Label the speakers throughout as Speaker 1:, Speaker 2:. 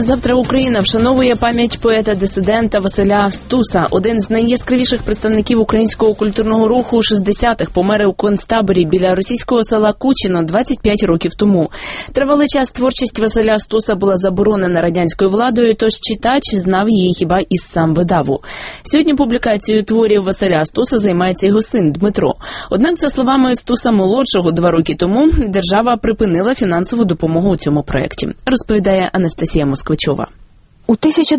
Speaker 1: Завтра Україна вшановує пам'ять поета-дисидента Василя Стуса. Один з найяскравіших представників українського культурного руху 60-х помер у концтаборі біля російського села Кучино 25 років тому. Тривалий час творчість Василя Стуса була заборонена радянською владою, тож читач знав її хіба із сам видаву. Сьогодні публікацією творів Василя Стуса займається його син Дмитро. Однак, за словами Стуса-молодшого, 2 роки тому держава припинила фінансову допомогу у цьому проєкті, розповідає Анастасія Москвичова.
Speaker 2: У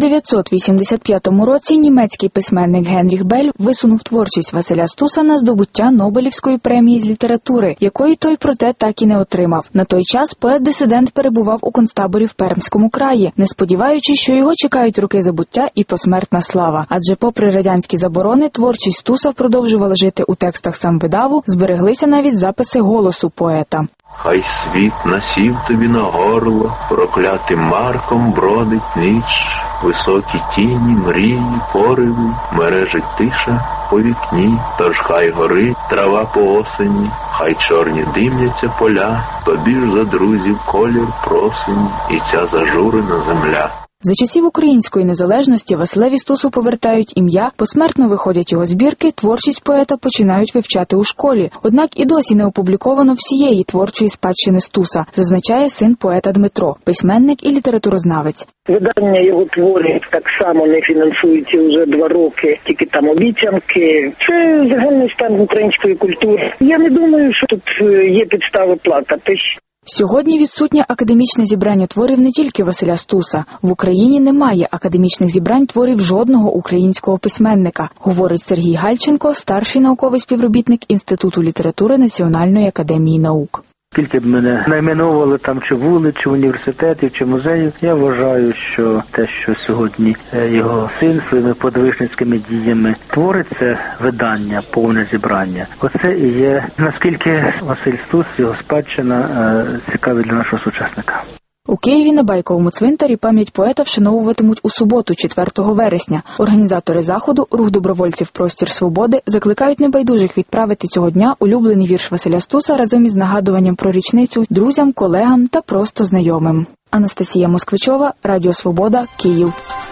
Speaker 2: 1985 році німецький письменник Генріх Бель висунув творчість Василя Стуса на здобуття Нобелівської премії з літератури, якої той, проте, так і не отримав. На той час поет-дисидент перебував у концтаборі в Пермському краї, не сподіваючись, що його чекають роки забуття і посмертна слава. Адже попри радянські заборони, творчість Стуса продовжувала жити у текстах самвидаву, збереглися навіть записи голосу поета.
Speaker 3: Хай світ насів тобі на горло, проклятим марком бродить ніч, високі тіні, мрії, пориви, мережить тиша по вікні, тож хай горить трава по осені, хай чорні димляться поля, тобі ж за друзів колір просені і ця зажурена земля.
Speaker 2: За часів української незалежності Василеві Стусу повертають ім'я, посмертно виходять його збірки, творчість поета починають вивчати у школі. Однак і досі не опубліковано всієї творчої спадщини Стуса, зазначає син поета Дмитро, письменник і літературознавець.
Speaker 4: Видання його творів так само не фінансується вже 2 роки, тільки там обіцянки. Це загальний стан української культури. Я не думаю, що тут є підстави плакати.
Speaker 2: Сьогодні відсутнє академічне зібрання творів не тільки Василя Стуса. В Україні немає академічних зібрань творів жодного українського письменника, говорить Сергій Гальченко, старший науковий співробітник Інституту літератури Національної академії наук.
Speaker 5: Скільки б мене найменовували там чи вулиць, чи університетів, чи музеїв, я вважаю, що те, що сьогодні його син своїми подвижницькими діями творить, це видання, повне зібрання. Оце і є, наскільки Василь Стус, його спадщина, цікаві для нашого сучасника.
Speaker 2: У Києві на Байковому цвинтарі пам'ять поета вшановуватимуть у суботу, 4 вересня. Організатори заходу, рух добровольців «Простір свободи», закликають небайдужих відправити цього дня улюблений вірш Василя Стуса разом із нагадуванням про річницю друзям, колегам та просто знайомим. Анастасія Москвичова, Радіо Свобода, Київ.